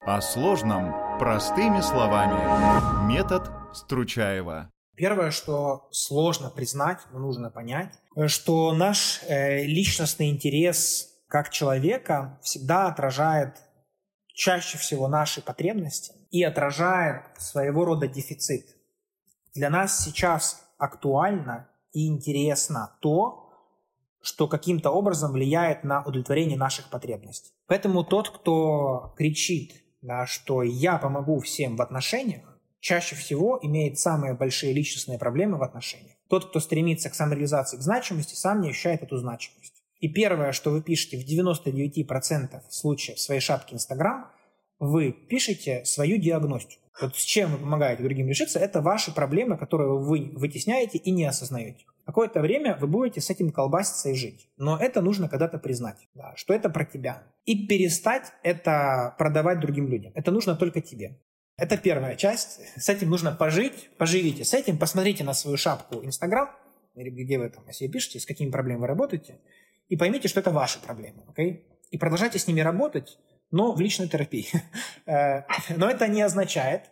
О сложном простыми словами. Метод Стручаева. Первое, что сложно признать, но нужно понять, что наш личностный интерес как человека всегда отражает чаще всего наши потребности и отражает своего рода дефицит. Для нас сейчас актуально и интересно то, что каким-то образом влияет на удовлетворение наших потребностей. Поэтому тот, кто кричит, что я помогу всем в отношениях, чаще всего имеет самые большие личностные проблемы в отношениях. Тот, кто стремится к самореализации, к значимости, сам не ощущает эту значимость. И первое, что вы пишете в 99% случаев в своей шапке Instagram, вы пишете свою диагностику. Вот с чем вы помогаете другим решиться, это ваши проблемы, которые вы вытесняете и не осознаете. Какое-то время вы будете с этим колбаситься и жить. Но это нужно когда-то признать, что это про тебя. И перестать это продавать другим людям. Это нужно только тебе. Это первая часть. С этим нужно пожить. Поживите с этим. Посмотрите на свою шапку Instagram, или где вы там о себе пишете, с какими проблемами вы работаете. И поймите, что это ваши проблемы. Okay? И продолжайте с ними работать, но в личной терапии. Но это не означает,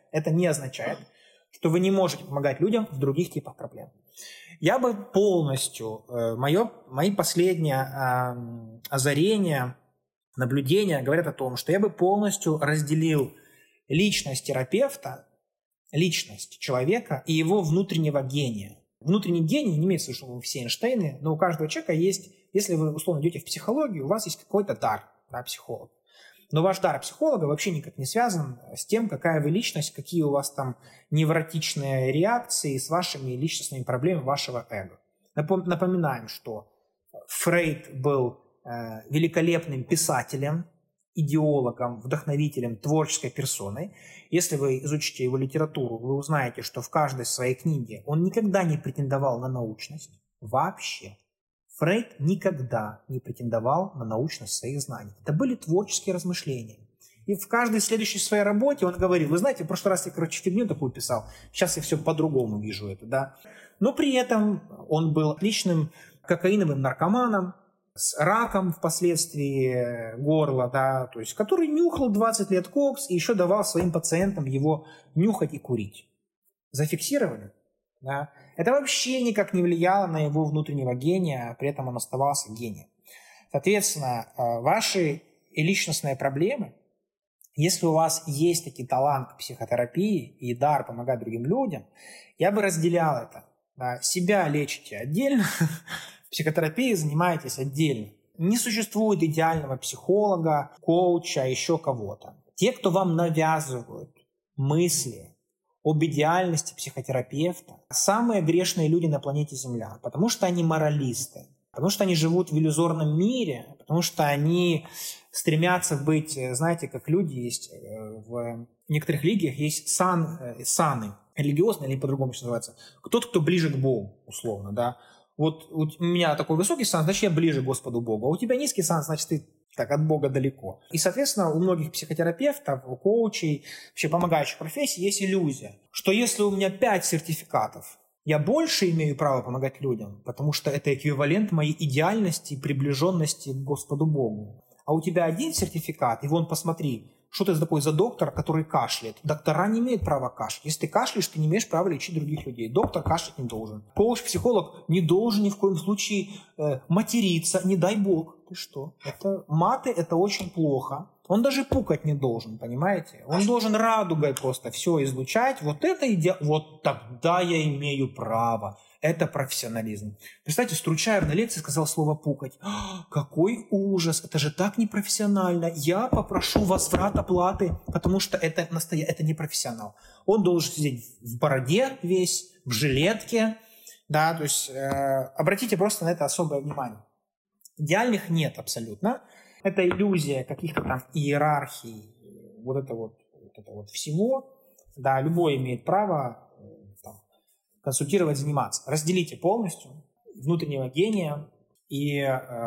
что вы не можете помогать людям в других типах проблем. Я бы полностью, мои последние озарения, наблюдения говорят о том, что я бы полностью разделил личность терапевта, личность человека и его внутреннего гения. Внутренний гений не имеется в виду, что вы все Эйнштейны, но у каждого человека есть, если вы условно идете в психологию, у вас есть какой-то дар, психолог. Но ваш дар психолога вообще никак не связан с тем, какая вы личность, какие у вас там невротичные реакции с вашими личностными проблемами вашего эго. Напоминаем, что Фрейд был великолепным писателем, идеологом, вдохновителем, творческой персоной. Если вы изучите его литературу, вы узнаете, что в каждой своей книге он никогда не претендовал на научность. Вообще. Фрейд никогда не претендовал на научность своих знаний. Это были творческие размышления. И в каждой следующей своей работе он говорил, вы знаете, в прошлый раз я, фигню такую писал, сейчас я все по-другому вижу это, да. Но при этом он был отличным кокаиновым наркоманом, с раком впоследствии горла, да, то есть, который нюхал 20 лет кокс и еще давал своим пациентам его нюхать и курить. Зафиксировали? Да. Это вообще никак не влияло на его внутреннего гения, при этом он оставался гением. Соответственно, ваши личностные проблемы, если у вас есть таки талант к психотерапии и дар помогать другим людям, я бы разделял это. Да. Себя лечите отдельно, психотерапией занимаетесь отдельно. Не существует идеального психолога, коуча, еще кого-то. Те, кто вам навязывают мысли об идеальности психотерапевта, самые грешные люди на планете Земля, потому что они моралисты, потому что они живут в иллюзорном мире, потому что они стремятся быть, знаете, как люди есть в некоторых религиях, есть саны, религиозные или по-другому что называется, кто ближе к Богу, условно, да. Вот у меня такой высокий сан, значит, я ближе к Господу Богу, а у тебя низкий сан, значит, ты так от Бога далеко. И, соответственно, у многих психотерапевтов, у коучей, вообще помогающих профессий есть иллюзия, что если у меня 5 сертификатов, я больше имею право помогать людям, потому что это эквивалент моей идеальности и приближенности к Господу Богу. А у тебя 1 сертификат, и вон посмотри, что ты такой за доктор, который кашляет. Доктора не имеют права кашлять. Если ты кашляешь, ты не имеешь права лечить других людей. Доктор кашлять не должен. Коуч-психолог не должен ни в коем случае материться, не дай бог. Ты что? Маты – это очень плохо. Он даже пукать не должен, понимаете? Он должен радугой просто все излучать. Вот тогда я имею право. Это профессионализм. Представьте, Стручаев на лекции сказал слово «пукать». Какой ужас! Это же так непрофессионально. Я попрошу возврат оплаты, потому что это не профессионал. Он должен сидеть в бороде весь, в жилетке. Да, то есть обратите просто на это особое внимание. Идеальных нет абсолютно. Это иллюзия каких-то там иерархий, вот это вот всего. Да, любой имеет право консультировать, заниматься. Разделите полностью внутреннего гения и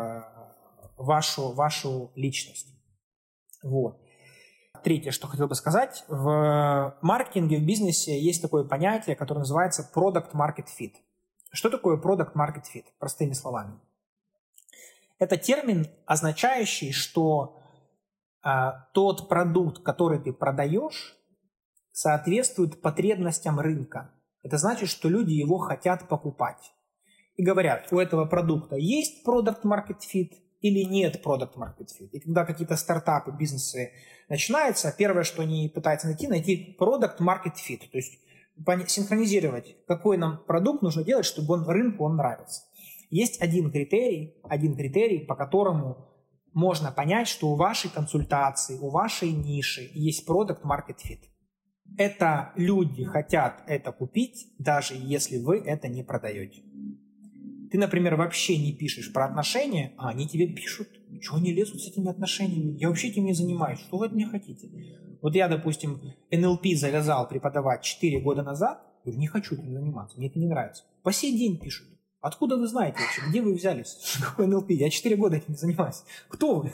вашу личность. Вот. Третье, что хотел бы сказать. В маркетинге, в бизнесе есть такое понятие, которое называется Product Market Fit. Что такое Product Market Fit? Простыми словами. Это термин, означающий, что тот продукт, который ты продаешь, соответствует потребностям рынка. Это значит, что люди его хотят покупать. И говорят, у этого продукта есть product market fit или нет product market fit. И когда какие-то стартапы, бизнесы начинаются, первое, что они пытаются найти product market fit. То есть синхронизировать, какой нам продукт нужно делать, чтобы рынку он нравится. Есть один критерий, по которому можно понять, что у вашей консультации, у вашей ниши есть product market fit. Это люди хотят это купить, даже если вы это не продаете. Ты, например, вообще не пишешь про отношения, а они тебе пишут. Чего они лезут с этими отношениями? Я вообще этим не занимаюсь. Что вы от меня хотите? Вот я, допустим, NLP завязал преподавать 4 года назад. Говорю, не хочу этим заниматься, мне это не нравится. По сей день пишут. Откуда вы знаете вообще? Где вы взялись? Что такое NLP? Я 4 года этим не занимаюсь. Кто вы?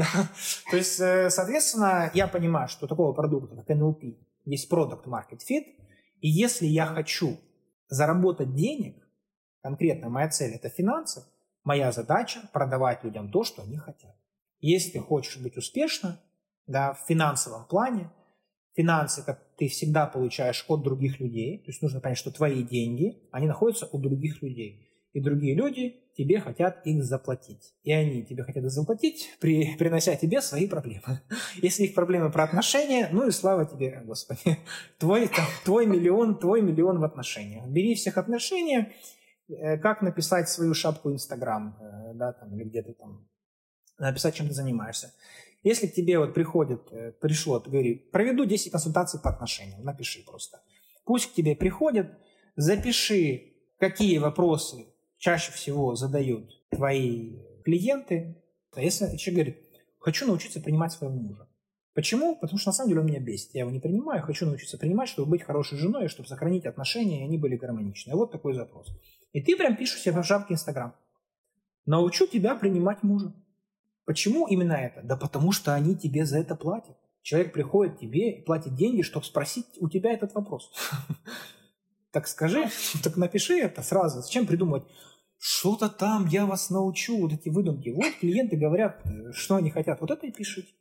То есть, соответственно, я понимаю, что такого продукта, как NLP, есть product market fit. И если я хочу заработать денег, конкретно моя цель – это финансы, моя задача – продавать людям то, что они хотят. Если ты хочешь быть успешным, в финансовом плане, финансы, как ты всегда получаешь от других людей, то есть нужно понять, что твои деньги, они находятся у других людей. И другие люди тебе хотят их заплатить. И они тебе хотят их заплатить, принося тебе свои проблемы. Если их проблемы про отношения, ну и слава тебе, Господи. Твой миллион в отношениях. Бери всех отношения, как написать свою шапку Инстаграм, или где ты там, написать, чем ты занимаешься. Если к тебе пришло, ты говори, проведу 10 консультаций по отношениям, напиши просто. Пусть к тебе приходят, запиши, какие вопросы чаще всего задают твои клиенты. Если человек говорит, хочу научиться принимать своего мужа. Почему? Потому что на самом деле он меня бесит. Я его не принимаю, хочу научиться принимать, чтобы быть хорошей женой, и чтобы сохранить отношения, и они были гармоничны. Вот такой запрос. И ты прям пишешь себе в шапке Инстаграм. Научу тебя принимать мужа. Почему именно это? Да потому что они тебе за это платят. Человек приходит к тебе и платит деньги, чтобы спросить у тебя этот вопрос. Так скажи, так напиши это сразу. Зачем придумывать? Что-то там, я вас научу, вот эти выдумки. Вот клиенты говорят, что они хотят. Вот это и пишите.